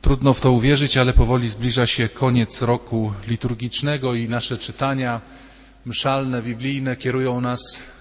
Trudno w to uwierzyć, ale powoli zbliża się koniec roku liturgicznego i nasze czytania mszalne, biblijne kierują nas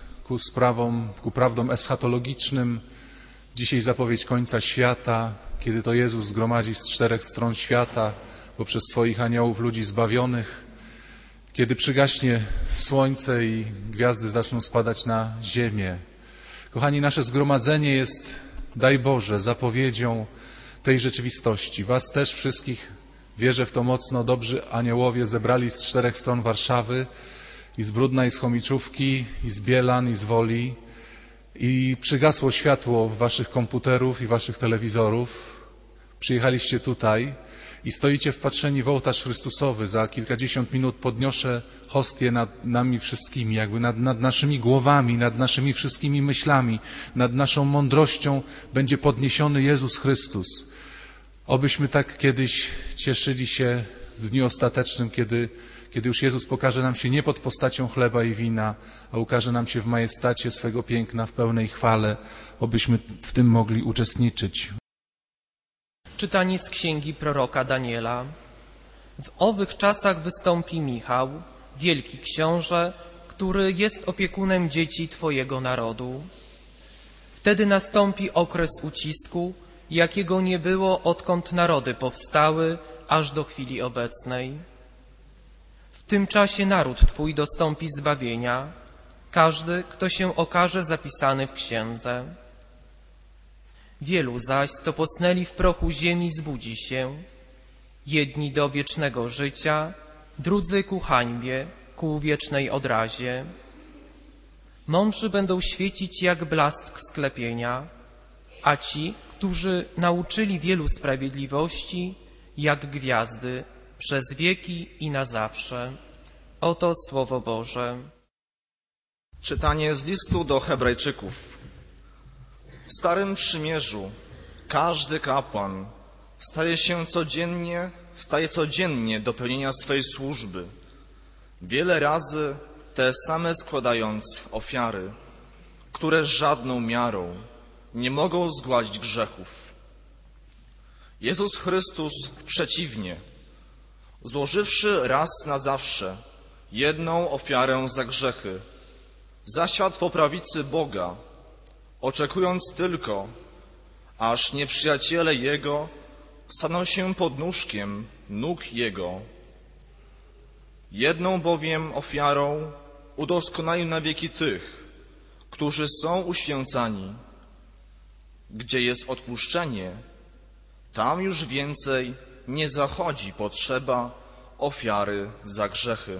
ku prawdom eschatologicznym. Dzisiaj zapowiedź końca świata, kiedy to Jezus zgromadzi z 4 stron świata poprzez swoich aniołów ludzi zbawionych, kiedy przygaśnie słońce i gwiazdy zaczną spadać na ziemię. Kochani, nasze zgromadzenie jest, daj Boże, zapowiedzią tej rzeczywistości. Was też wszystkich, wierzę w to mocno, dobrzy aniołowie zebrali z 4 stron Warszawy, i z Brudna, i z Chomiczówki, i z Bielan, i z Woli, i przygasło światło waszych komputerów i waszych telewizorów. Przyjechaliście tutaj i stoicie wpatrzeni w ołtarz Chrystusowy. Za kilkadziesiąt minut podniosę hostię nad nami wszystkimi, jakby nad naszymi głowami, nad naszymi wszystkimi myślami, nad naszą mądrością będzie podniesiony Jezus Chrystus. Obyśmy tak kiedyś cieszyli się w dniu ostatecznym, kiedy już Jezus pokaże nam się nie pod postacią chleba i wina, a ukaże nam się w majestacie swego piękna, w pełnej chwale, obyśmy w tym mogli uczestniczyć. Czytanie z księgi proroka Daniela. W owych czasach wystąpi Michał, wielki książę, który jest opiekunem dzieci Twojego narodu. Wtedy nastąpi okres ucisku, jakiego nie było, odkąd narody powstały, aż do chwili obecnej. W tym czasie naród Twój dostąpi zbawienia, każdy, kto się okaże zapisany w księdze. Wielu zaś, co posnęli w prochu ziemi, zbudzi się, jedni do wiecznego życia, drudzy ku hańbie, ku wiecznej odrazie. Mądrzy będą świecić jak blask sklepienia, a ci, którzy nauczyli wielu sprawiedliwości, jak gwiazdy, przez wieki i na zawsze. Oto Słowo Boże. Czytanie z listu do Hebrajczyków. W Starym Przymierzu każdy kapłan staje codziennie do pełnienia swej służby, wiele razy te same składając ofiary, które żadną miarą nie mogą zgładzić grzechów. Jezus Chrystus przeciwnie, złożywszy raz na zawsze jedną ofiarę za grzechy, zasiadł po prawicy Boga, oczekując tylko, aż nieprzyjaciele Jego staną się podnóżkiem nóg Jego. Jedną bowiem ofiarą udoskonalił na wieki tych, którzy są uświęcani. Gdzie jest odpuszczenie, tam już więcej nie zachodzi potrzeba ofiary za grzechy.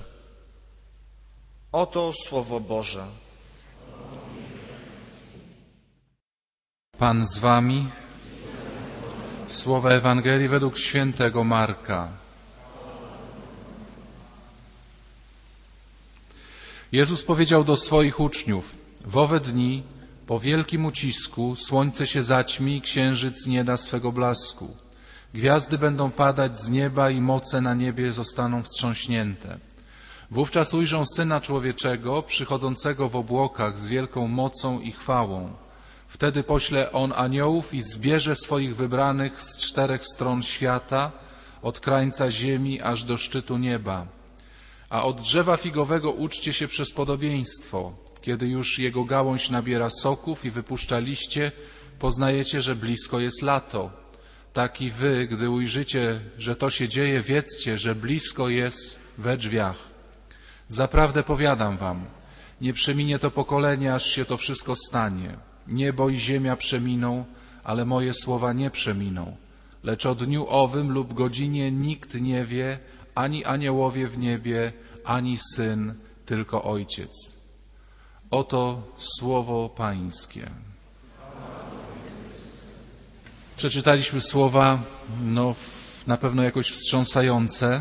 Oto Słowo Boże. Pan z wami. Słowa Ewangelii według świętego Marka. Jezus powiedział do swoich uczniów: w owe dni, po wielkim ucisku, słońce się zaćmi i księżyc nie da swego blasku. Gwiazdy będą padać z nieba i moce na niebie zostaną wstrząśnięte. Wówczas ujrzą Syna Człowieczego, przychodzącego w obłokach z wielką mocą i chwałą. Wtedy pośle On aniołów i zbierze swoich wybranych z 4 stron świata, od krańca ziemi aż do szczytu nieba. A od drzewa figowego uczcie się przez podobieństwo. Kiedy już jego gałąź nabiera soków i wypuszcza liście, poznajecie, że blisko jest lato. Tak i wy, gdy ujrzycie, że to się dzieje, wiedzcie, że blisko jest we drzwiach. Zaprawdę powiadam wam, nie przeminie to pokolenie, aż się to wszystko stanie. Niebo i ziemia przeminą, ale moje słowa nie przeminą. Lecz o dniu owym lub godzinie nikt nie wie, ani aniołowie w niebie, ani Syn, tylko Ojciec. Oto Słowo Pańskie. Przeczytaliśmy słowa, na pewno jakoś wstrząsające.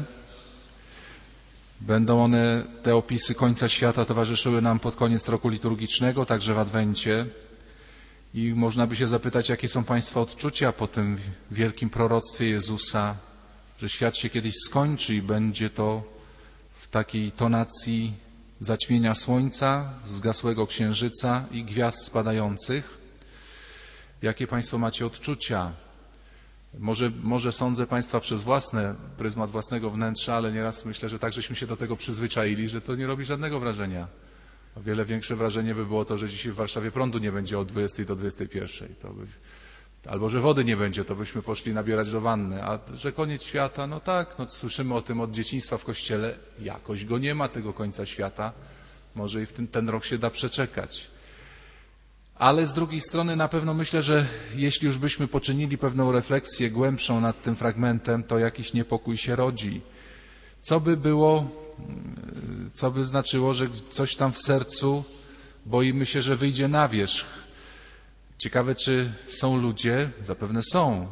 Będą one, te opisy końca świata, towarzyszyły nam pod koniec roku liturgicznego, także w Adwencie. I można by się zapytać, jakie są Państwa odczucia po tym wielkim proroctwie Jezusa, że świat się kiedyś skończy i będzie to w takiej tonacji zaćmienia słońca, zgasłego księżyca i gwiazd spadających. Jakie Państwo macie odczucia? Może sądzę Państwa przez pryzmat własnego wnętrza, ale nieraz myślę, że tak żeśmy się do tego przyzwyczaili, że to nie robi żadnego wrażenia. O wiele większe wrażenie by było to, że dzisiaj w Warszawie prądu nie będzie od 20 do 21. Albo że wody nie będzie, to byśmy poszli nabierać do wanny. A że koniec świata, no tak, no słyszymy o tym od dzieciństwa w Kościele. Jakoś go nie ma, tego końca świata. Może i ten rok się da przeczekać. Ale z drugiej strony na pewno myślę, że jeśli już byśmy poczynili pewną refleksję głębszą nad tym fragmentem, to jakiś niepokój się rodzi. Co by było, co by znaczyło, że coś tam w sercu boimy się, że wyjdzie na wierzch. Ciekawe, czy są ludzie, zapewne są,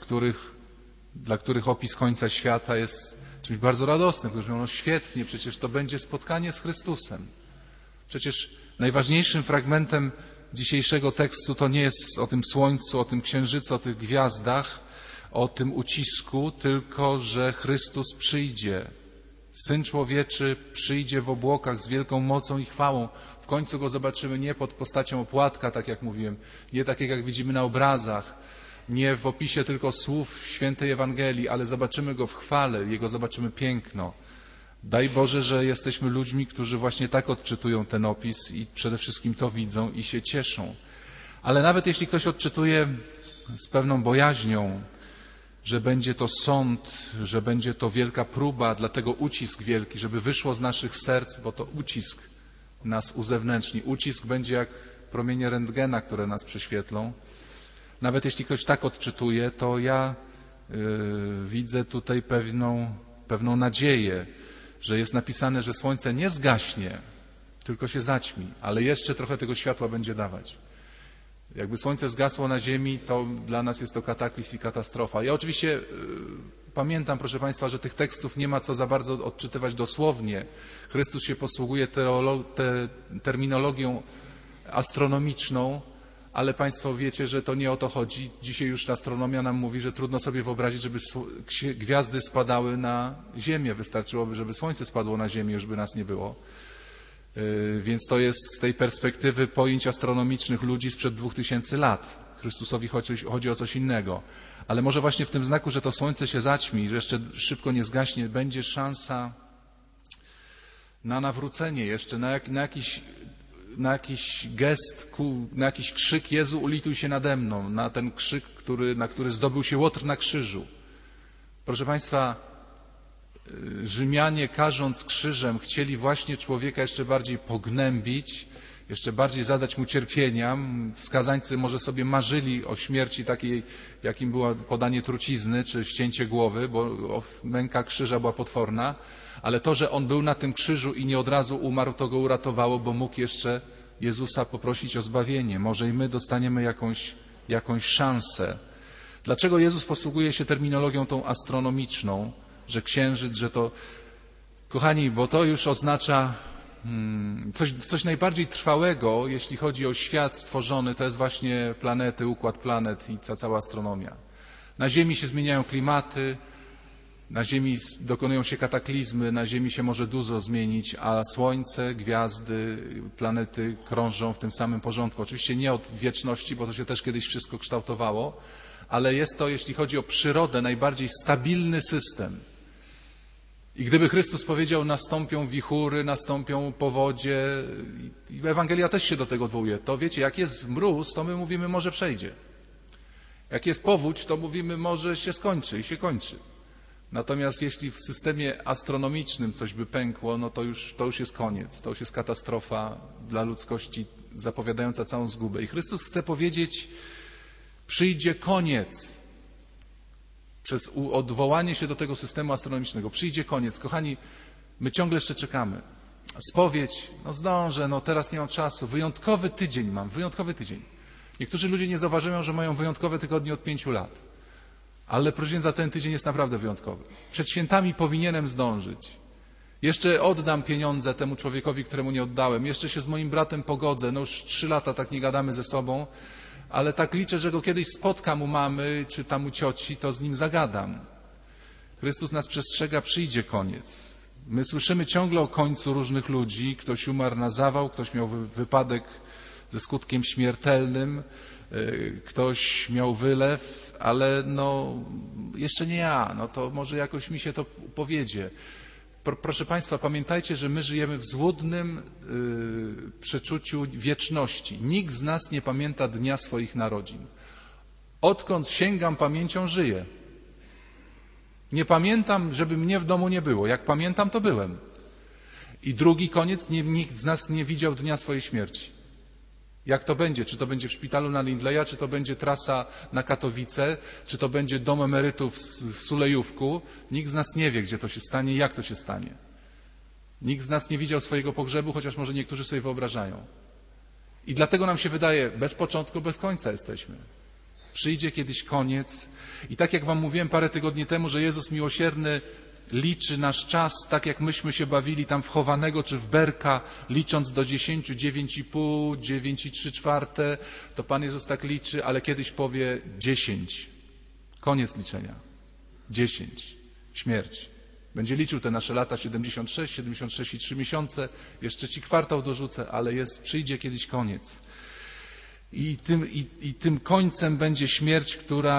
dla których opis końca świata jest czymś bardzo radosnym, którzy mówią, no świetnie, przecież to będzie spotkanie z Chrystusem. Przecież najważniejszym fragmentem dzisiejszego tekstu to nie jest o tym słońcu, o tym księżycu, o tych gwiazdach, o tym ucisku, tylko że Chrystus przyjdzie. Syn Człowieczy przyjdzie w obłokach z wielką mocą i chwałą. W końcu Go zobaczymy nie pod postacią opłatka, tak jak mówiłem, nie tak jak widzimy na obrazach, nie w opisie tylko słów świętej Ewangelii, ale zobaczymy Go w chwale, Jego zobaczymy piękno. Daj Boże, że jesteśmy ludźmi, którzy właśnie tak odczytują ten opis i przede wszystkim to widzą i się cieszą. Ale nawet jeśli ktoś odczytuje z pewną bojaźnią, że będzie to sąd, że będzie to wielka próba, dlatego ucisk wielki, żeby wyszło z naszych serc, bo to ucisk nas uzewnętrzni. Ucisk będzie jak promienie rentgena, które nas prześwietlą. Nawet jeśli ktoś tak odczytuje, to ja widzę tutaj pewną nadzieję, że jest napisane, że słońce nie zgaśnie, tylko się zaćmi, ale jeszcze trochę tego światła będzie dawać. Jakby słońce zgasło na ziemi, to dla nas jest to kataklizm i katastrofa. Ja oczywiście pamiętam, proszę Państwa, że tych tekstów nie ma co za bardzo odczytywać dosłownie. Chrystus się posługuje terminologią astronomiczną, ale Państwo wiecie, że to nie o to chodzi. Dzisiaj już astronomia nam mówi, że trudno sobie wyobrazić, żeby gwiazdy spadały na ziemię. Wystarczyłoby, żeby słońce spadło na ziemię, już by nas nie było. Więc to jest z tej perspektywy pojęć astronomicznych ludzi sprzed 2000 lat. Chrystusowi chodzi o coś innego. Ale może właśnie w tym znaku, że to słońce się zaćmi, że jeszcze szybko nie zgaśnie, będzie szansa na nawrócenie jeszcze, na jakiś gest, na jakiś krzyk: Jezu, ulituj się nade mną, na ten krzyk, na który zdobył się Łotr na krzyżu. Proszę Państwa, Rzymianie, karząc krzyżem, chcieli właśnie człowieka jeszcze bardziej pognębić, jeszcze bardziej zadać mu cierpienia. Skazańcy może sobie marzyli o śmierci takiej, jakim było podanie trucizny czy ścięcie głowy, bo męka krzyża była potworna, ale to, że on był na tym krzyżu i nie od razu umarł, to go uratowało, bo mógł jeszcze Jezusa poprosić o zbawienie. Może i my dostaniemy jakąś szansę. Dlaczego Jezus posługuje się terminologią tą astronomiczną, że księżyc, że to... Kochani, bo to już oznacza coś najbardziej trwałego, jeśli chodzi o świat stworzony, to jest właśnie planety, układ planet i cała astronomia. Na Ziemi się zmieniają klimaty, na Ziemi dokonują się kataklizmy, na Ziemi się może dużo zmienić, a Słońce, gwiazdy, planety krążą w tym samym porządku. Oczywiście nie od wieczności, bo to się też kiedyś wszystko kształtowało, ale jest to, jeśli chodzi o przyrodę, najbardziej stabilny system. I gdyby Chrystus powiedział, nastąpią wichury, nastąpią powodzie, i Ewangelia też się do tego odwołuje, to wiecie, jak jest mróz, to my mówimy, może przejdzie. Jak jest powódź, to mówimy, może się skończy i się kończy. Natomiast jeśli w systemie astronomicznym coś by pękło, no to już jest koniec, to już jest katastrofa dla ludzkości zapowiadająca całą zgubę. I Chrystus chce powiedzieć, przyjdzie koniec. Przez odwołanie się do tego systemu astronomicznego. Przyjdzie koniec. Kochani, my ciągle jeszcze czekamy. Spowiedź, zdążę, teraz nie mam czasu. Wyjątkowy tydzień mam, wyjątkowy tydzień. Niektórzy ludzie nie zauważają, że mają wyjątkowe tygodnie od 5 lat. Ale proszę księdza, ten tydzień jest naprawdę wyjątkowy. Przed świętami powinienem zdążyć. Jeszcze oddam pieniądze temu człowiekowi, któremu nie oddałem. Jeszcze się z moim bratem pogodzę. Już 3 lata tak nie gadamy ze sobą. Ale tak liczę, że go kiedyś spotkam u mamy, czy tam u cioci, to z nim zagadam. Chrystus nas przestrzega, przyjdzie koniec. My słyszymy ciągle o końcu różnych ludzi. Ktoś umarł na zawał, ktoś miał wypadek ze skutkiem śmiertelnym, ktoś miał wylew, ale no jeszcze nie ja, no to może jakoś mi się to powiedzie. Proszę Państwa, pamiętajcie, że my żyjemy w złudnym przeczuciu wieczności. Nikt z nas nie pamięta dnia swoich narodzin. Odkąd sięgam pamięcią, żyję. Nie pamiętam, żeby mnie w domu nie było. Jak pamiętam, to byłem. I drugi koniec, nikt z nas nie widział dnia swojej śmierci. Jak to będzie? Czy to będzie w szpitalu na Lindleya, czy to będzie trasa na Katowice, czy to będzie dom emerytów w Sulejówku? Nikt z nas nie wie, gdzie to się stanie i jak to się stanie. Nikt z nas nie widział swojego pogrzebu, chociaż może niektórzy sobie wyobrażają. I dlatego nam się wydaje, bez początku, bez końca jesteśmy. Przyjdzie kiedyś koniec. I tak jak wam mówiłem parę tygodni temu, że Jezus miłosierny liczy nasz czas, tak jak myśmy się bawili tam w chowanego czy w berka, licząc do 10, 9,5, 9,3, to Pan Jezus tak liczy, ale kiedyś powie 10. Koniec liczenia. 10. Śmierć. Będzie liczył te nasze lata 76 i 3 miesiące, jeszcze ci kwartał dorzucę, ale przyjdzie kiedyś koniec. I tym końcem będzie śmierć,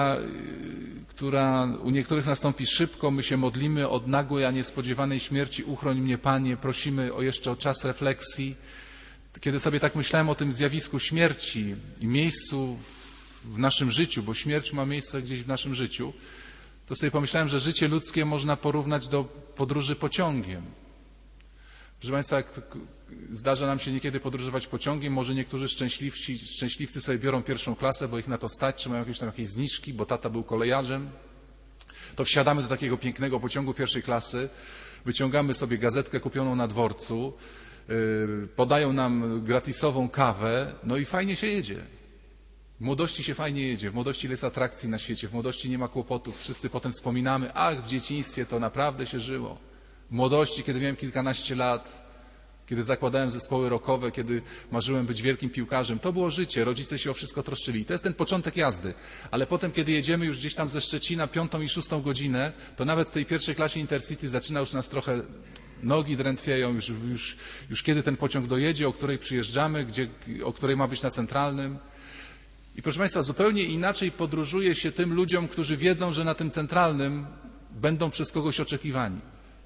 która u niektórych nastąpi szybko. My się modlimy od nagłej, a niespodziewanej śmierci. Uchroń mnie, Panie. Prosimy jeszcze o czas refleksji. Kiedy sobie tak myślałem o tym zjawisku śmierci i miejscu w naszym życiu, bo śmierć ma miejsce gdzieś w naszym życiu, to sobie pomyślałem, że życie ludzkie można porównać do podróży pociągiem. Proszę Państwa, zdarza nam się niekiedy podróżować pociągiem, może niektórzy szczęśliwcy sobie biorą pierwszą klasę, bo ich na to stać, czy mają jakieś zniżki, bo tata był kolejarzem. To wsiadamy do takiego pięknego pociągu pierwszej klasy, wyciągamy sobie gazetkę kupioną na dworcu, podają nam gratisową kawę, no i fajnie się jedzie. W młodości się fajnie jedzie, w młodości jest atrakcji na świecie, w młodości nie ma kłopotów, wszyscy potem wspominamy, ach, w dzieciństwie to naprawdę się żyło. W młodości, kiedy miałem kilkanaście lat, kiedy zakładałem zespoły rockowe, kiedy marzyłem być wielkim piłkarzem, to było życie, rodzice się o wszystko troszczyli. To jest ten początek jazdy, ale potem, kiedy jedziemy już gdzieś tam ze Szczecina 5. i 6. godzinę, to nawet w tej pierwszej klasie Intercity zaczyna już nas trochę, nogi drętwieją, już kiedy ten pociąg dojedzie, o której przyjeżdżamy, o której ma być na Centralnym. I proszę Państwa, zupełnie inaczej podróżuje się tym ludziom, którzy wiedzą, że na tym Centralnym będą przez kogoś oczekiwani.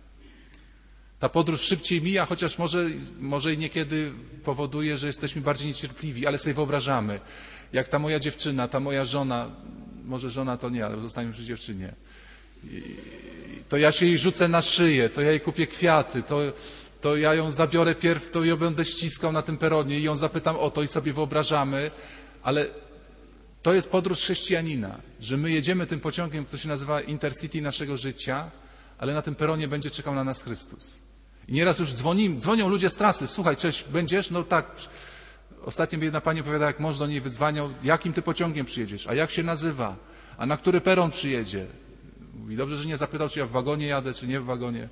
Ta podróż szybciej mija, chociaż może i niekiedy powoduje, że jesteśmy bardziej niecierpliwi, ale sobie wyobrażamy, jak ta moja dziewczyna, ta moja żona, może żona to nie, ale zostańmy przy dziewczynie, to ja się jej rzucę na szyję, to ja jej kupię kwiaty, to ja ją zabiorę pierw, to ją będę ściskał na tym peronie i ją zapytam o to i sobie wyobrażamy, ale to jest podróż chrześcijanina, że my jedziemy tym pociągiem, który się nazywa Intercity naszego życia, ale na tym peronie będzie czekał na nas Chrystus. I nieraz już dzwonią ludzie z trasy, słuchaj, cześć, będziesz? No tak. Ostatnio mi jedna pani opowiada, jak mąż do niej wydzwaniał, jakim ty pociągiem przyjedziesz, a jak się nazywa, a na który peron przyjedzie. Mówi, dobrze, że nie zapytał, czy ja w wagonie jadę, czy nie w wagonie.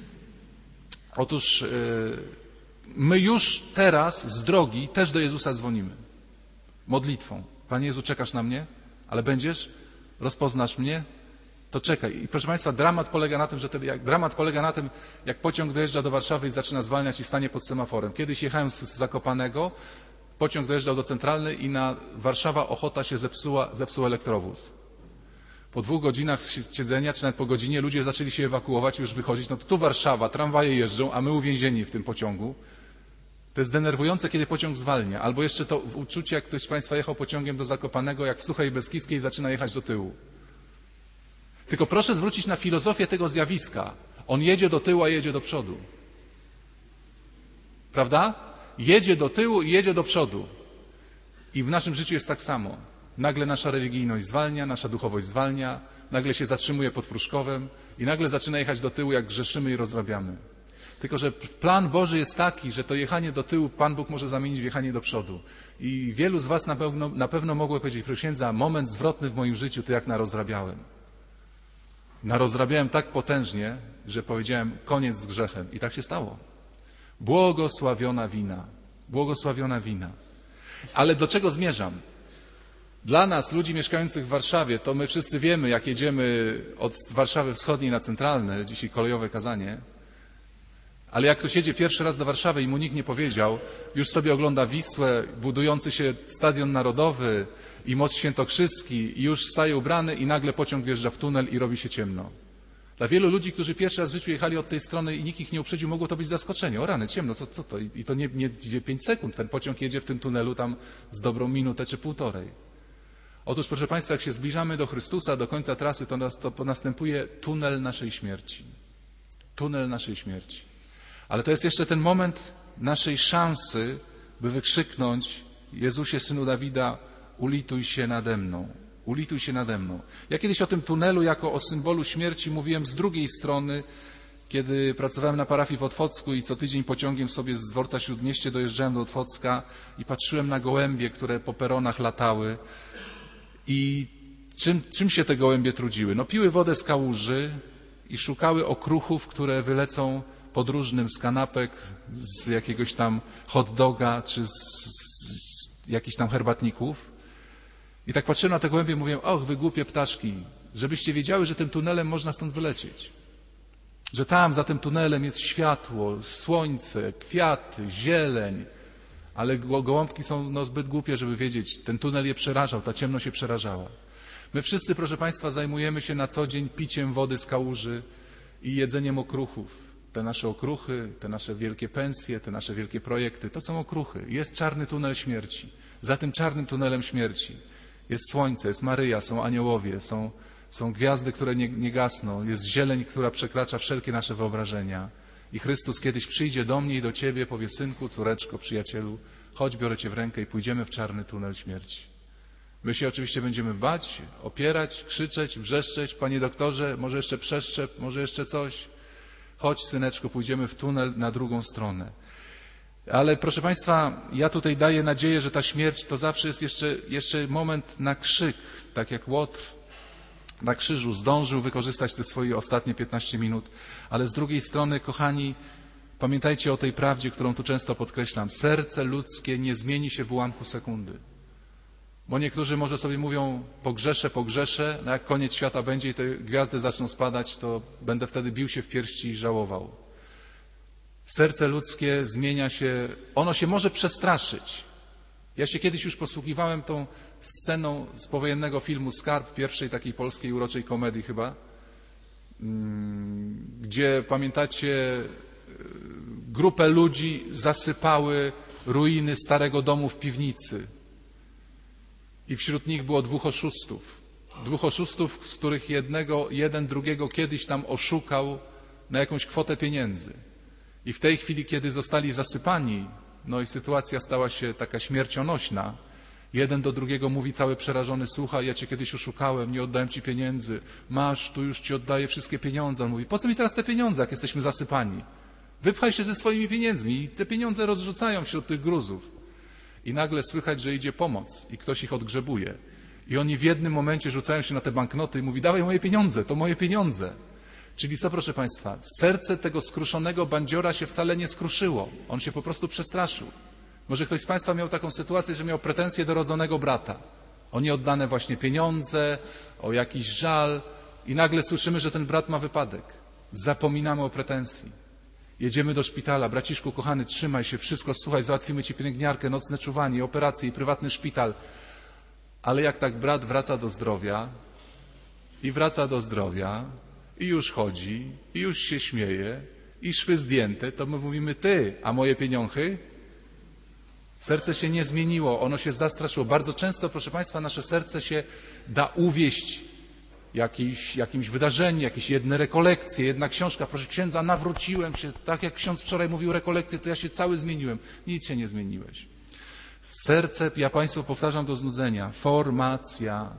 Otóż my już teraz z drogi też do Jezusa dzwonimy. Modlitwą. Panie Jezu, czekasz na mnie? Ale będziesz? Rozpoznasz mnie? To czekaj. I proszę Państwa, dramat polega na tym, jak pociąg dojeżdża do Warszawy i zaczyna zwalniać i stanie pod semaforem. Kiedyś jechałem z Zakopanego, pociąg dojeżdżał do Centralnej i na Warszawa-Ochota się zepsuł elektrowóz. Po 2 godzinach siedzenia, czy nawet po godzinie, ludzie zaczęli się ewakuować i już wychodzić. No to tu Warszawa, tramwaje jeżdżą, a my uwięzieni w tym pociągu. To jest denerwujące, kiedy pociąg zwalnia. Albo jeszcze to uczucie, jak ktoś z Państwa jechał pociągiem do Zakopanego, jak w Suchej Beskidzkiej zaczyna jechać do tyłu. Tylko proszę zwrócić na filozofię tego zjawiska. On jedzie do tyłu, a jedzie do przodu. Prawda? Jedzie do tyłu i jedzie do przodu. I w naszym życiu jest tak samo. Nagle nasza religijność zwalnia, nasza duchowość zwalnia, nagle się zatrzymuje pod Pruszkowem i nagle zaczyna jechać do tyłu, jak grzeszymy i rozrabiamy. Tylko że plan Boży jest taki, że to jechanie do tyłu Pan Bóg może zamienić w jechanie do przodu. I wielu z was na pewno mogło powiedzieć, proszę księdza, moment zwrotny w moim życiu to jak narozrabiałem. Narozrabiałem tak potężnie, że powiedziałem koniec z grzechem. I tak się stało. Błogosławiona wina. Błogosławiona wina. Ale do czego zmierzam? Dla nas, ludzi mieszkających w Warszawie, to my wszyscy wiemy, jak jedziemy od Warszawy Wschodniej na Centralne, dzisiaj kolejowe kazanie, Ale jak ktoś jedzie pierwszy raz do Warszawy i mu nikt nie powiedział, już sobie ogląda Wisłę, budujący się Stadion Narodowy i Most Świętokrzyski i już staje ubrany i nagle pociąg wjeżdża w tunel i robi się ciemno. Dla wielu ludzi, którzy pierwszy raz w życiu jechali od tej strony i nikt ich nie uprzedził, mogło to być zaskoczenie. O rany, ciemno, co to? I to nie 5 sekund. Ten pociąg jedzie w tym tunelu tam z dobrą minutę czy półtorej. Otóż, proszę Państwa, jak się zbliżamy do Chrystusa, do końca trasy, to następuje tunel naszej śmierci. Tunel naszej śmierci. Ale to jest jeszcze ten moment naszej szansy, by wykrzyknąć: Jezusie, Synu Dawida, ulituj się nade mną. Ulituj się nade mną. Ja kiedyś o tym tunelu jako o symbolu śmierci mówiłem z drugiej strony, kiedy pracowałem na parafii w Otwocku i co tydzień pociągiem sobie z dworca Śródmieście dojeżdżałem do Otwocka i patrzyłem na gołębie, które po peronach latały. I czym się te gołębie trudziły? No, piły wodę z kałuży i szukały okruchów, które wylecą podróżnym z kanapek, z jakiegoś tam hot doga czy z jakichś tam herbatników. I tak patrzyłem na te gołębie i mówiłem: och, wy głupie ptaszki, żebyście wiedziały, że tym tunelem można stąd wylecieć. Że tam za tym tunelem jest światło, słońce, kwiaty, zieleń. Ale gołąbki są zbyt głupie, żeby wiedzieć. Ten tunel je przerażał, ta ciemność je przerażała. My wszyscy, proszę Państwa, zajmujemy się na co dzień piciem wody z kałuży i jedzeniem okruchów. Te nasze okruchy, te nasze wielkie pensje, te nasze wielkie projekty, to są okruchy. Jest czarny tunel śmierci. Za tym czarnym tunelem śmierci jest słońce, jest Maryja, są aniołowie, są gwiazdy, które nie gasną, jest zieleń, która przekracza wszelkie nasze wyobrażenia. I Chrystus kiedyś przyjdzie do mnie i do ciebie, powie: synku, córeczko, przyjacielu, chodź, biorę cię w rękę i pójdziemy w czarny tunel śmierci. My się oczywiście będziemy bać, opierać, krzyczeć, wrzeszczeć: panie doktorze, może jeszcze przeszczep, może jeszcze coś. Chodź, syneczku, pójdziemy w tunel na drugą stronę. Ale proszę Państwa, ja tutaj daję nadzieję, że ta śmierć to zawsze jest jeszcze moment na krzyk, tak jak Łotr na krzyżu zdążył wykorzystać te swoje ostatnie 15 minut. Ale z drugiej strony, kochani, pamiętajcie o tej prawdzie, którą tu często podkreślam. Serce ludzkie nie zmieni się w ułamku sekundy. Bo niektórzy może sobie mówią: pogrzeszę, no jak koniec świata będzie i te gwiazdy zaczną spadać, to będę wtedy bił się w piersi i żałował. Serce ludzkie zmienia się, ono się może przestraszyć. Ja się kiedyś już posługiwałem tą sceną z powojennego filmu Skarb, pierwszej takiej polskiej uroczej komedii chyba, gdzie, pamiętacie, grupę ludzi zasypały ruiny starego domu w piwnicy. I wśród nich było 2 oszustów. 2 oszustów, z których jeden drugiego kiedyś tam oszukał na jakąś kwotę pieniędzy. I w tej chwili, kiedy zostali zasypani, no i sytuacja stała się taka śmiercionośna, jeden do drugiego mówi cały przerażony: słuchaj, ja cię kiedyś oszukałem, nie oddałem ci pieniędzy, masz, tu już ci oddaję wszystkie pieniądze. On mówi: po co mi teraz te pieniądze, jak jesteśmy zasypani? Wypchaj się ze swoimi pieniędzmi. I te pieniądze rozrzucają wśród tych gruzów. I nagle słychać, że idzie pomoc i ktoś ich odgrzebuje. I oni w jednym momencie rzucają się na te banknoty i mówi: dawaj moje pieniądze, to moje pieniądze. Czyli co, proszę Państwa? Serce tego skruszonego bandziora się wcale nie skruszyło. On się po prostu przestraszył. Może ktoś z Państwa miał taką sytuację, że miał pretensje do rodzonego brata. O nieoddane właśnie pieniądze, o jakiś żal i nagle słyszymy, że ten brat ma wypadek. Zapominamy o pretensji. Jedziemy do szpitala: braciszku kochany, trzymaj się, wszystko, słuchaj, załatwimy ci pielęgniarkę, nocne czuwanie, operację i prywatny szpital. Ale jak tak brat wraca do zdrowia i już chodzi, i już się śmieje, i szwy zdjęte, to my mówimy: ty, a moje pieniądze? Serce się nie zmieniło, ono się zastraszyło. Bardzo często, proszę Państwa, nasze serce się da uwieść jakimś wydarzeniem, jakieś jedne rekolekcje, jedna książka: proszę księdza, nawróciłem się, tak jak ksiądz wczoraj mówił rekolekcje, to ja się cały zmieniłem. Nic się nie zmieniłeś. Serce, ja Państwu powtarzam do znudzenia: formacja.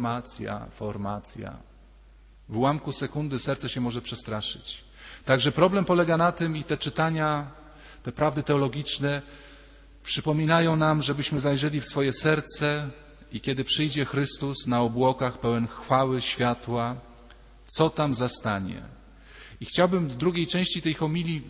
W ułamku sekundy serce się może przestraszyć. Także problem polega na tym, i te czytania, te prawdy teologiczne przypominają nam, żebyśmy zajrzeli w swoje serce i kiedy przyjdzie Chrystus na obłokach pełen chwały, światła, co tam zastanie. I chciałbym w drugiej części tej homilii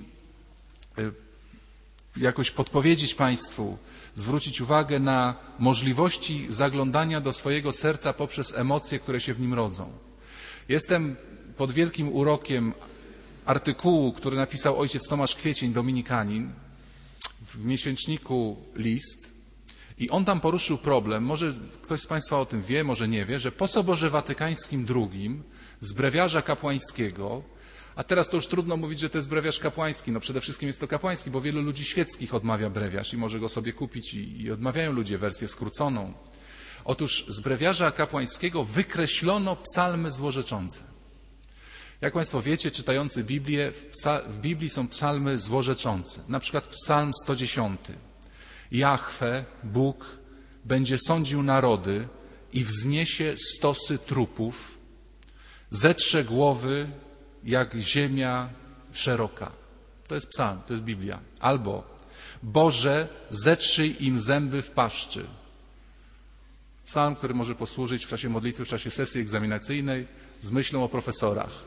jakoś podpowiedzieć Państwu, zwrócić uwagę na możliwości zaglądania do swojego serca poprzez emocje, które się w nim rodzą. Jestem pod wielkim urokiem artykułu, który napisał ojciec Tomasz Kwiecień, dominikanin, w miesięczniku List i on tam poruszył problem, może ktoś z Państwa o tym wie, może nie wie, że po Soborze Watykańskim II z brewiarza kapłańskiego, a teraz to już trudno mówić, że to jest brewiarz kapłański, no przede wszystkim jest to kapłański, bo wielu ludzi świeckich odmawia brewiarz i może go sobie kupić i odmawiają ludzie wersję skróconą. Otóż z brewiarza kapłańskiego wykreślono psalmy złorzeczące. Jak Państwo wiecie, czytający Biblię, w Biblii są psalmy złorzeczące. Na przykład psalm 110. Jahwe, Bóg, będzie sądził narody i wzniesie stosy trupów, zetrze głowy jak ziemia szeroka. To jest psalm, to jest Biblia. Albo Boże, zetrzyj im zęby w paszczy. Psalm, który może posłużyć w czasie modlitwy, w czasie sesji egzaminacyjnej z myślą o profesorach.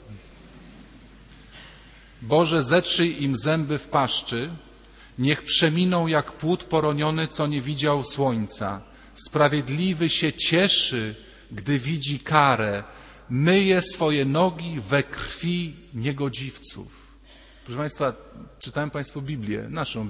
Boże, zetrzyj im zęby w paszczy, niech przeminą jak płód poroniony, co nie widział słońca. Sprawiedliwy się cieszy, gdy widzi karę. Myje swoje nogi we krwi niegodziwców. Proszę Państwa, czytałem Państwu Biblię,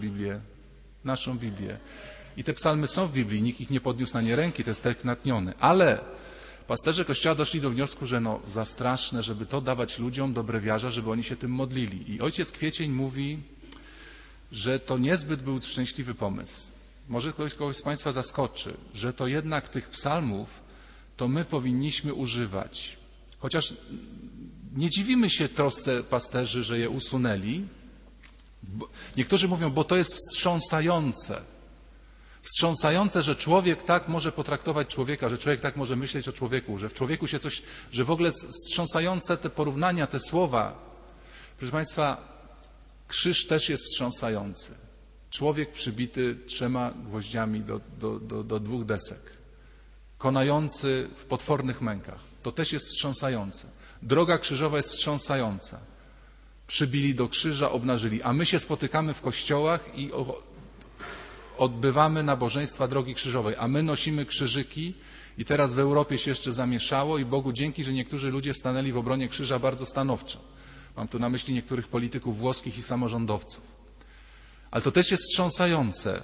naszą Biblię. I te psalmy są w Biblii, nikt ich nie podniósł na nie ręki, to jest tekst natchniony. Ale pasterze Kościoła doszli do wniosku, że no za straszne, żeby to dawać ludziom do brewiarza, żeby oni się tym modlili. I ojciec Kwiecień mówi, że to niezbyt był szczęśliwy pomysł. Może kogoś z Państwa zaskoczy, że to jednak tych psalmów to my powinniśmy używać. Chociaż nie dziwimy się trosce pasterzy, że je usunęli. Niektórzy mówią, bo to jest wstrząsające. Wstrząsające, że człowiek tak może potraktować człowieka, że człowiek tak może myśleć o człowieku, że w człowieku się coś, że w ogóle wstrząsające te porównania, te słowa. Proszę Państwa, krzyż też jest wstrząsający. Człowiek przybity 3 gwoździami do 2 desek, konający w potwornych mękach. To też jest wstrząsające. Droga krzyżowa jest wstrząsająca. Przybili do krzyża, obnażyli, a my się spotykamy w kościołach i odbywamy nabożeństwa drogi krzyżowej, a my nosimy krzyżyki i teraz w Europie się jeszcze zamieszało i Bogu dzięki, że niektórzy ludzie stanęli w obronie krzyża bardzo stanowczo. Mam tu na myśli niektórych polityków włoskich i samorządowców. Ale to też jest wstrząsające.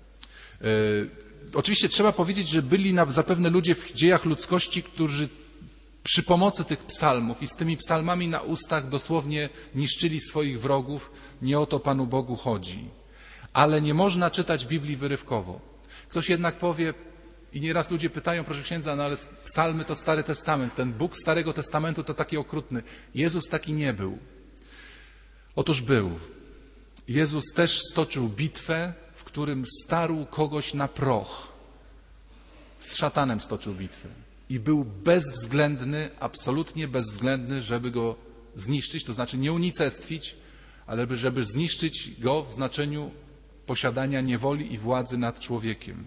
Oczywiście trzeba powiedzieć, że byli zapewne ludzie w dziejach ludzkości, którzy przy pomocy tych psalmów i z tymi psalmami na ustach dosłownie niszczyli swoich wrogów. Nie o to Panu Bogu chodzi. Ale nie można czytać Biblii wyrywkowo. Ktoś jednak powie, i nieraz ludzie pytają, proszę księdza, no ale psalmy to Stary Testament, ten Bóg Starego Testamentu to taki okrutny. Jezus taki nie był. Otóż był. Jezus też stoczył bitwę, w którym starł kogoś na proch. Z szatanem stoczył bitwę. I był bezwzględny, absolutnie bezwzględny, żeby go zniszczyć, to znaczy nie unicestwić, ale żeby zniszczyć go w znaczeniu posiadania niewoli i władzy nad człowiekiem.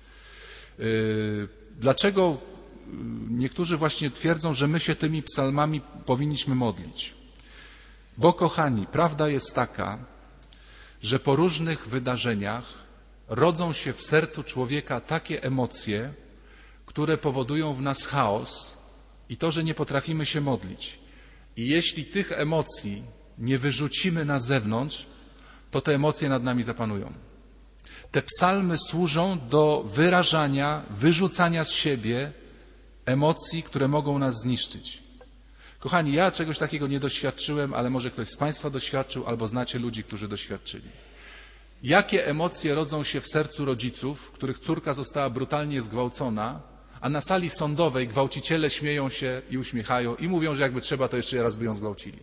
Dlaczego niektórzy właśnie twierdzą, że my się tymi psalmami powinniśmy modlić? Bo, kochani, prawda jest taka, że po różnych wydarzeniach rodzą się w sercu człowieka takie emocje, które powodują w nas chaos i to, że nie potrafimy się modlić. I jeśli tych emocji nie wyrzucimy na zewnątrz, to te emocje nad nami zapanują. Te psalmy służą do wyrażania, wyrzucania z siebie emocji, które mogą nas zniszczyć. Kochani, ja czegoś takiego nie doświadczyłem, ale może ktoś z Państwa doświadczył, albo znacie ludzi, którzy doświadczyli. Jakie emocje rodzą się w sercu rodziców, których córka została brutalnie zgwałcona, a na sali sądowej gwałciciele śmieją się i uśmiechają i mówią, że jakby trzeba, to jeszcze raz by ją zgwałcili.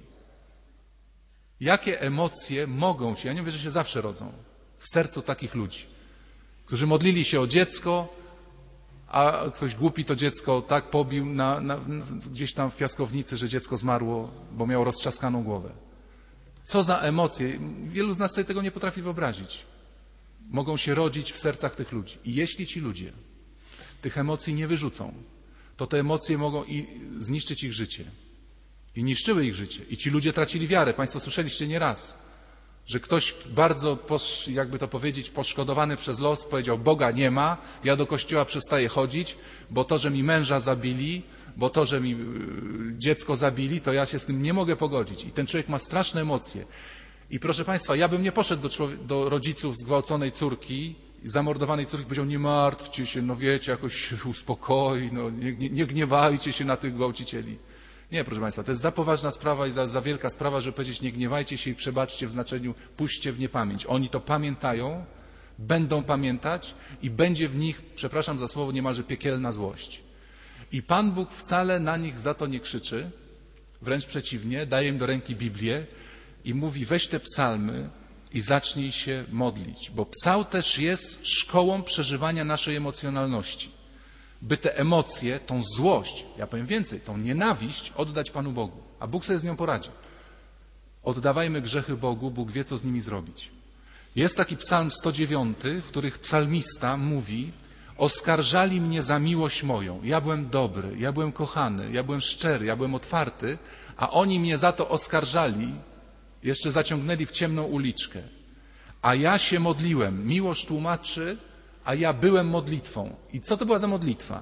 Jakie emocje mogą się, ja nie mówię, że się zawsze rodzą, w sercu takich ludzi, którzy modlili się o dziecko, a ktoś głupi to dziecko tak pobił gdzieś tam w piaskownicy, że dziecko zmarło, bo miało roztrzaskaną głowę. Co za emocje? Wielu z nas sobie tego nie potrafi wyobrazić. Mogą się rodzić w sercach tych ludzi. I jeśli ci ludzie tych emocji nie wyrzucą, to te emocje mogą zniszczyć ich życie. I niszczyły ich życie. I ci ludzie tracili wiarę. Państwo słyszeliście nieraz, że ktoś bardzo, jakby to powiedzieć, poszkodowany przez los powiedział: Boga nie ma, ja do kościoła przestaję chodzić, bo to, że mi męża zabili, bo to, że mi dziecko zabili, to ja się z tym nie mogę pogodzić. I ten człowiek ma straszne emocje. I proszę Państwa, ja bym nie poszedł do rodziców zgwałconej córki, zamordowanej córki, powiedział: nie martwcie się, no wiecie, jakoś się uspokoi, no nie gniewajcie się na tych gwałcicieli. Nie, proszę Państwa, to jest za poważna sprawa i za wielka sprawa, żeby powiedzieć: nie gniewajcie się i przebaczcie w znaczeniu puśćcie w niepamięć. Oni to pamiętają, będą pamiętać i będzie w nich, przepraszam za słowo, niemalże piekielna złość. I Pan Bóg wcale na nich za to nie krzyczy, wręcz przeciwnie, daje im do ręki Biblię i mówi: weź te psalmy i zacznij się modlić, bo psał też jest szkołą przeżywania naszej emocjonalności. By te emocje, tą złość, ja powiem więcej, tą nienawiść oddać Panu Bogu, a Bóg sobie z nią poradzi. Oddawajmy grzechy Bogu, Bóg wie, co z nimi zrobić. Jest taki psalm 109, w których psalmista mówi: oskarżali mnie za miłość moją, ja byłem dobry, ja byłem kochany, ja byłem szczery, ja byłem otwarty, a oni mnie za to oskarżali, jeszcze zaciągnęli w ciemną uliczkę. A ja się modliłem. Miłość tłumaczy: a ja byłem modlitwą. I co to była za modlitwa?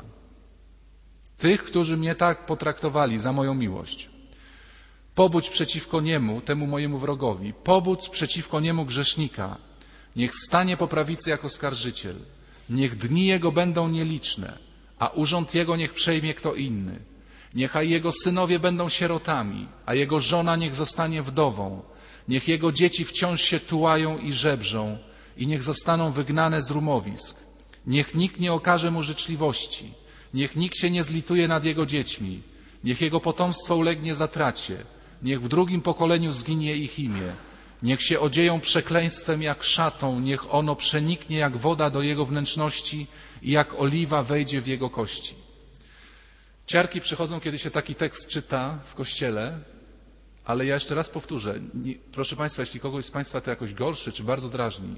Tych, którzy mnie tak potraktowali za moją miłość. Pobudź przeciwko niemu, temu mojemu wrogowi, pobudź przeciwko niemu grzesznika. Niech stanie po prawicy jako oskarżyciel. Niech dni jego będą nieliczne, a urząd jego niech przejmie kto inny. Niechaj jego synowie będą sierotami, a jego żona niech zostanie wdową. Niech jego dzieci wciąż się tułają i żebrzą i niech zostaną wygnane z rumowisk. Niech nikt nie okaże mu życzliwości. Niech nikt się nie zlituje nad jego dziećmi. Niech jego potomstwo ulegnie zatracie. Niech w drugim pokoleniu zginie ich imię. Niech się odzieją przekleństwem jak szatą. Niech ono przeniknie jak woda do jego wnętrzności i jak oliwa wejdzie w jego kości. Ciarki przychodzą, kiedy się taki tekst czyta w kościele, ale ja jeszcze raz powtórzę. Proszę Państwa, jeśli kogoś z Państwa to jakoś gorszy czy bardzo drażni,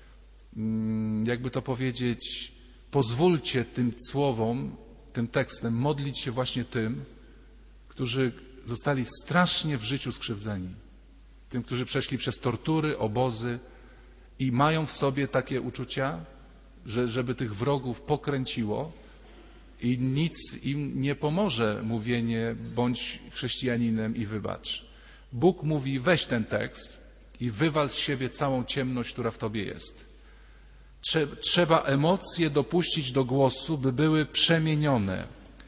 jakby to powiedzieć, pozwólcie tym słowom, tym tekstem modlić się właśnie tym, którzy zostali strasznie w życiu skrzywdzeni. Tym, którzy przeszli przez tortury, obozy i mają w sobie takie uczucia, żeby tych wrogów pokręciło i nic im nie pomoże mówienie: bądź chrześcijaninem i wybacz. Bóg mówi: weź ten tekst i wywal z siebie całą ciemność, która w tobie jest. Trzeba emocje dopuścić do głosu, by były przemienione.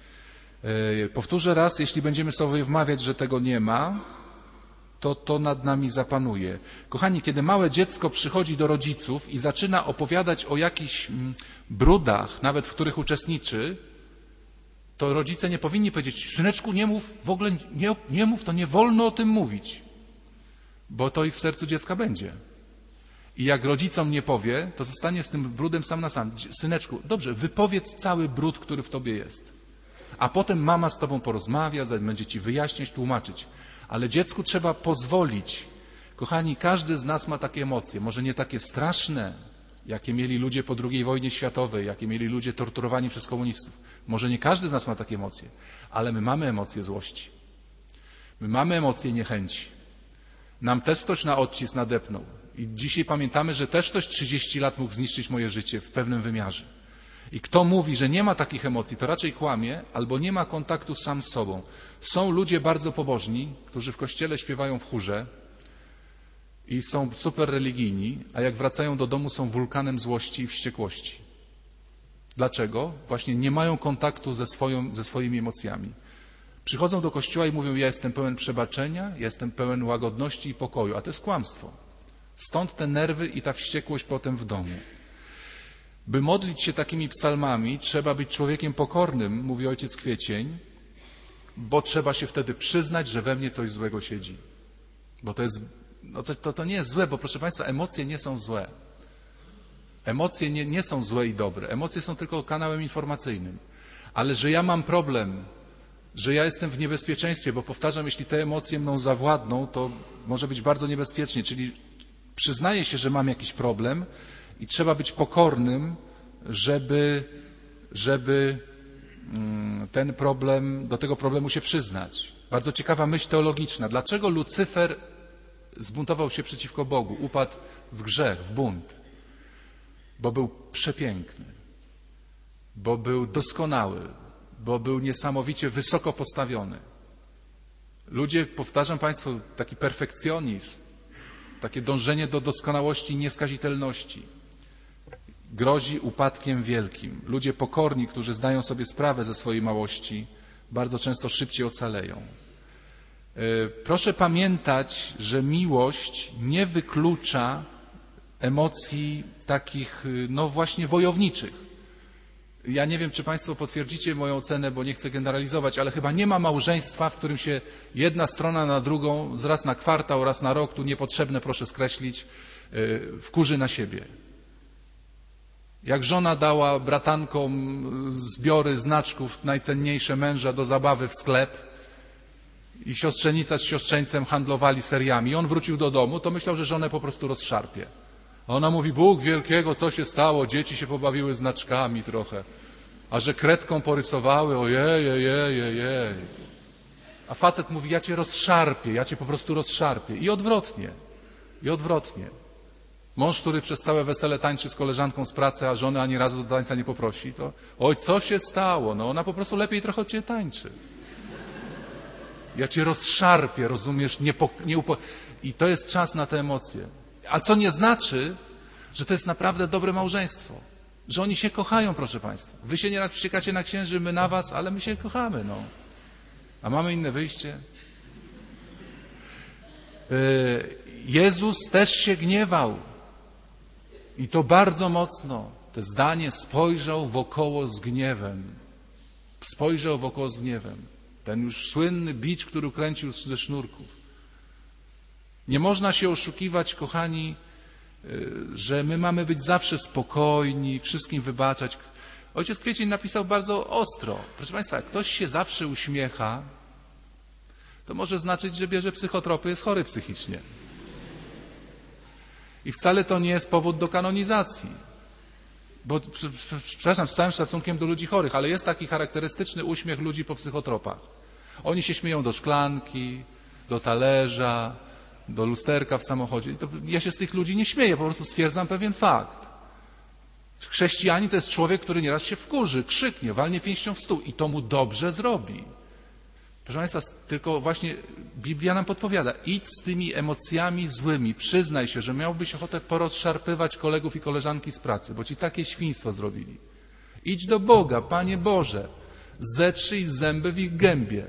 Powtórzę raz, jeśli będziemy sobie wmawiać, że tego nie ma, to nad nami zapanuje. Kochani, kiedy małe dziecko przychodzi do rodziców i zaczyna opowiadać o jakichś brudach, nawet w których uczestniczy, to rodzice nie powinni powiedzieć: syneczku, nie mów, w ogóle nie mów, to nie wolno o tym mówić, bo to i w sercu dziecka będzie. I jak rodzicom nie powie, to zostanie z tym brudem sam na sam. Syneczku, dobrze, wypowiedz cały brud, który w tobie jest. A potem mama z tobą porozmawia, będzie ci wyjaśniać, tłumaczyć. Ale dziecku trzeba pozwolić. Kochani, każdy z nas ma takie emocje, może nie takie straszne, jakie mieli ludzie po II wojnie światowej, jakie mieli ludzie torturowani przez komunistów. Może nie każdy z nas ma takie emocje, ale my mamy emocje złości. My mamy emocje niechęci. Nam też ktoś na odcisk nadepnął. I dzisiaj pamiętamy, że też ktoś 30 lat mógł zniszczyć moje życie w pewnym wymiarze. I kto mówi, że nie ma takich emocji, to raczej kłamie albo nie ma kontaktu sam z sobą. Są ludzie bardzo pobożni, którzy w kościele śpiewają w chórze i są super religijni, a jak wracają do domu, są wulkanem złości i wściekłości. Dlaczego? Właśnie nie mają kontaktu ze swoimi emocjami. Przychodzą do kościoła i mówią: ja jestem pełen przebaczenia, ja jestem pełen łagodności i pokoju, a to jest kłamstwo. Stąd te nerwy i ta wściekłość potem w domu. By modlić się takimi psalmami, trzeba być człowiekiem pokornym, mówi ojciec Kwiecień, bo trzeba się wtedy przyznać, że we mnie coś złego siedzi. Bo to nie jest złe, bo proszę Państwa, emocje nie są złe. Emocje nie są złe i dobre. Emocje są tylko kanałem informacyjnym. Ale że ja mam problem, że ja jestem w niebezpieczeństwie, bo powtarzam, jeśli te emocje mną zawładną, to może być bardzo niebezpiecznie. Czyli przyznaję się, że mam jakiś problem i trzeba być pokornym, żeby ten problem, do tego problemu się przyznać. Bardzo ciekawa myśl teologiczna. Dlaczego Lucyfer zbuntował się przeciwko Bogu, upadł w grzech, w bunt, bo był przepiękny, bo był doskonały, bo był niesamowicie wysoko postawiony. Ludzie, powtarzam Państwu, taki perfekcjonizm, takie dążenie do doskonałości i nieskazitelności grozi upadkiem wielkim. Ludzie pokorni, którzy zdają sobie sprawę ze swojej małości, bardzo często szybciej ocaleją. Proszę pamiętać, że miłość nie wyklucza emocji takich, no właśnie wojowniczych. Ja nie wiem, czy Państwo potwierdzicie moją ocenę, bo nie chcę generalizować, ale chyba nie ma małżeństwa, w którym się jedna strona na drugą, raz na kwartał, raz na rok, tu niepotrzebne proszę skreślić, wkurzy na siebie. Jak żona dała bratankom zbiory znaczków najcenniejsze męża do zabawy w sklep i siostrzenica z siostrzeńcem handlowali seriami i on wrócił do domu, to myślał, że żonę po prostu rozszarpie. A ona mówi, Bóg wielkiego, co się stało? Dzieci się pobawiły znaczkami trochę. A że kredką porysowały, ojej. A facet mówi, ja cię rozszarpię, ja cię po prostu rozszarpię. I odwrotnie. Mąż, który przez całe wesele tańczy z koleżanką z pracy, a żony ani razu do tańca nie poprosi, to oj, co się stało? No ona po prostu lepiej trochę od ciebie tańczy. Ja cię rozszarpię, rozumiesz? I to jest czas na te emocje. A co nie znaczy, że to jest naprawdę dobre małżeństwo. Że oni się kochają, proszę Państwa. Wy się nieraz wściekacie na księży, my na was, ale my się kochamy, no. A mamy inne wyjście. Jezus też się gniewał. I to bardzo mocno. To zdanie spojrzał wokoło z gniewem. Ten już słynny bicz, który ukręcił ze sznurków. Nie można się oszukiwać, kochani, że my mamy być zawsze spokojni, wszystkim wybaczać. Ojciec Kwiecień napisał bardzo ostro. Proszę Państwa, jak ktoś się zawsze uśmiecha, to może znaczyć, że bierze psychotropy, jest chory psychicznie. I wcale to nie jest powód do kanonizacji. Bo, przepraszam, z całym szacunkiem do ludzi chorych, ale jest taki charakterystyczny uśmiech ludzi po psychotropach. Oni się śmieją do szklanki, do talerza, do lusterka w samochodzie. Ja się z tych ludzi nie śmieję, po prostu stwierdzam pewien fakt. Chrześcijanin to jest człowiek, który nieraz się wkurzy, krzyknie, walnie pięścią w stół i to mu dobrze zrobi. Proszę Państwa, tylko właśnie Biblia nam podpowiada, idź z tymi emocjami złymi, przyznaj się, że miałbyś ochotę porozszarpywać kolegów i koleżanki z pracy, bo ci takie świństwo zrobili. Idź do Boga, Panie Boże, zetrzyj zęby w ich gębie.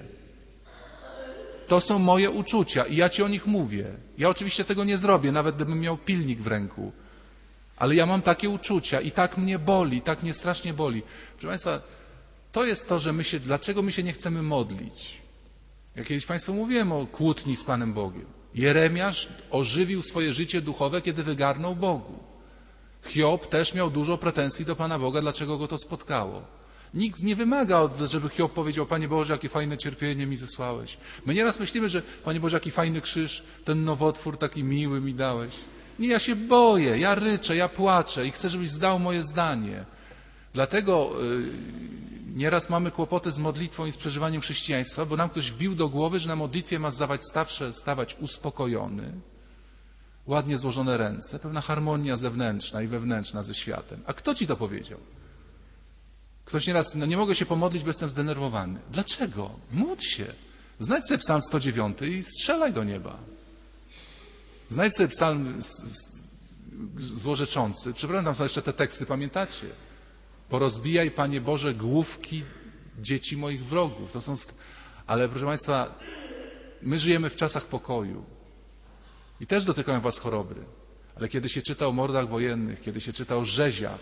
To są moje uczucia i ja Ci o nich mówię. Ja oczywiście tego nie zrobię, nawet gdybym miał pilnik w ręku. Ale ja mam takie uczucia i tak mnie boli, tak mnie strasznie boli. Proszę Państwa, to jest to, że dlaczego my się nie chcemy modlić. Ja kiedyś Państwu mówiłem o kłótni z Panem Bogiem. Jeremiasz ożywił swoje życie duchowe, kiedy wygarnął Bogu. Hiob też miał dużo pretensji do Pana Boga, dlaczego go to spotkało. Nikt nie wymaga, żeby Hiob powiedział, Panie Boże, jakie fajne cierpienie mi zesłałeś. My nieraz myślimy, że Panie Boże, jaki fajny krzyż, ten nowotwór taki miły mi dałeś. Nie, ja się boję, ja ryczę, ja płaczę i chcę, żebyś zdał moje zdanie. Dlatego nieraz mamy kłopoty z modlitwą i z przeżywaniem chrześcijaństwa, bo nam ktoś wbił do głowy, że na modlitwie ma stawać uspokojony, ładnie złożone ręce, pewna harmonia zewnętrzna i wewnętrzna ze światem. A kto ci to powiedział? Ktoś nieraz, nie mogę się pomodlić, bo jestem zdenerwowany. Dlaczego? Módl się. Znajdź sobie psalm 109 i strzelaj do nieba. Znajdź sobie psalm złorzeczący. Przepraszam, tam są jeszcze te teksty, pamiętacie? Porozbijaj, Panie Boże, główki dzieci moich wrogów. Ale proszę Państwa, my żyjemy w czasach pokoju. I też dotykają was choroby. Ale kiedy się czyta o mordach wojennych, kiedy się czyta o rzeziach,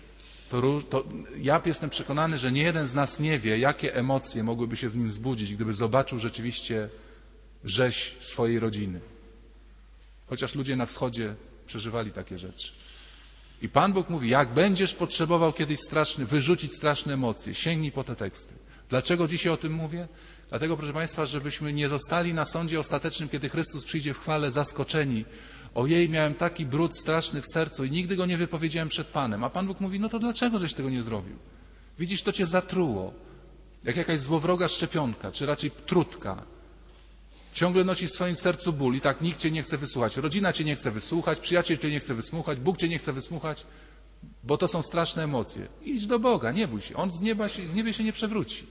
to ja jestem przekonany, że nie jeden z nas nie wie, jakie emocje mogłyby się w nim wzbudzić, gdyby zobaczył rzeczywiście rzeź swojej rodziny. Chociaż ludzie na wschodzie przeżywali takie rzeczy. I Pan Bóg mówi, jak będziesz potrzebował kiedyś wyrzucić straszne emocje, sięgnij po te teksty. Dlaczego dzisiaj o tym mówię? Dlatego, proszę Państwa, żebyśmy nie zostali na sądzie ostatecznym, kiedy Chrystus przyjdzie w chwale, zaskoczeni. Ojej, miałem taki brud straszny w sercu i nigdy go nie wypowiedziałem przed Panem. A Pan Bóg mówi, no to dlaczego żeś tego nie zrobił? Widzisz, to cię zatruło. Jak jakaś złowroga szczepionka, czy raczej trutka. Ciągle nosisz w swoim sercu ból i tak nikt cię nie chce wysłuchać. Rodzina cię nie chce wysłuchać, przyjaciel cię nie chce wysłuchać, Bóg cię nie chce wysłuchać, bo to są straszne emocje. Idź do Boga, nie bój się. On w niebie się nie przewróci.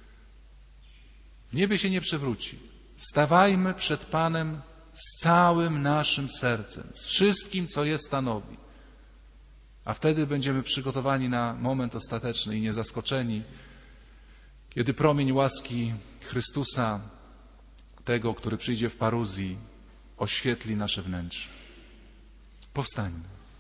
W niebie się nie przewróci. Stawajmy przed Panem z całym naszym sercem, z wszystkim, co je stanowi. A wtedy będziemy przygotowani na moment ostateczny i niezaskoczeni, kiedy promień łaski Chrystusa, tego, który przyjdzie w paruzji, oświetli nasze wnętrze. Powstańmy.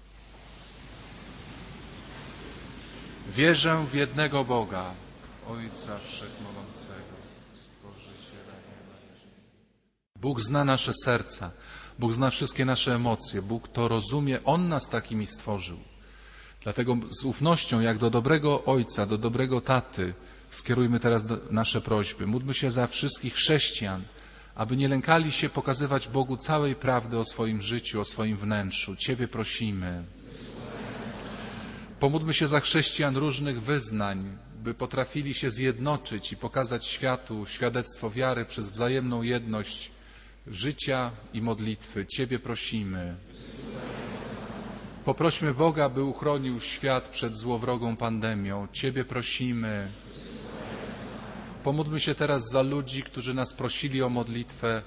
Wierzę w jednego Boga, Ojca Wszechmogącego, Stworzyciela nieba i ziemi. Bóg zna nasze serca, Bóg zna wszystkie nasze emocje, Bóg to rozumie, On nas takimi stworzył. Dlatego z ufnością, jak do dobrego ojca, do dobrego taty, skierujmy teraz nasze prośby. Módlmy się za wszystkich chrześcijan, aby nie lękali się pokazywać Bogu całej prawdy o swoim życiu, o swoim wnętrzu. Ciebie prosimy. Pomódlmy się za chrześcijan różnych wyznań, by potrafili się zjednoczyć i pokazać światu świadectwo wiary przez wzajemną jedność życia i modlitwy. Ciebie prosimy. Poprośmy Boga, by uchronił świat przed złowrogą pandemią. Ciebie prosimy. Pomódlmy się teraz za ludzi, którzy nas prosili o modlitwę,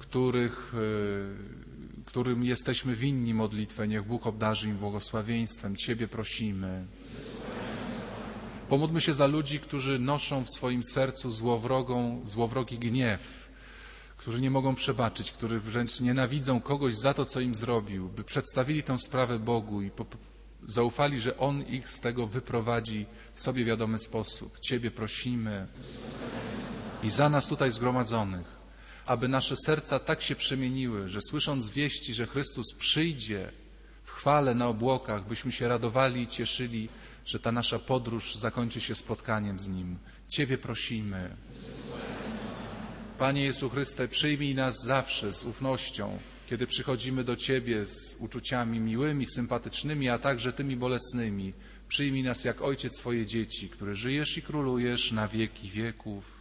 którym jesteśmy winni modlitwę. Niech Bóg obdarzy im błogosławieństwem. Ciebie prosimy. Pomódlmy się za ludzi, którzy noszą w swoim sercu złowrogi gniew, którzy nie mogą przebaczyć, którzy wręcz nienawidzą kogoś za to, co im zrobił, by przedstawili tę sprawę Bogu i zaufali, że On ich z tego wyprowadzi w sobie wiadomy sposób. Ciebie prosimy i za nas tutaj zgromadzonych, aby nasze serca tak się przemieniły, że słysząc wieści, że Chrystus przyjdzie w chwale na obłokach, byśmy się radowali i cieszyli, że ta nasza podróż zakończy się spotkaniem z Nim. Ciebie prosimy. Panie Jezu Chryste, przyjmij nas zawsze z ufnością, kiedy przychodzimy do Ciebie z uczuciami miłymi, sympatycznymi, a także tymi bolesnymi. Przyjmij nas jak Ojciec swoje dzieci, który żyjesz i królujesz na wieki wieków.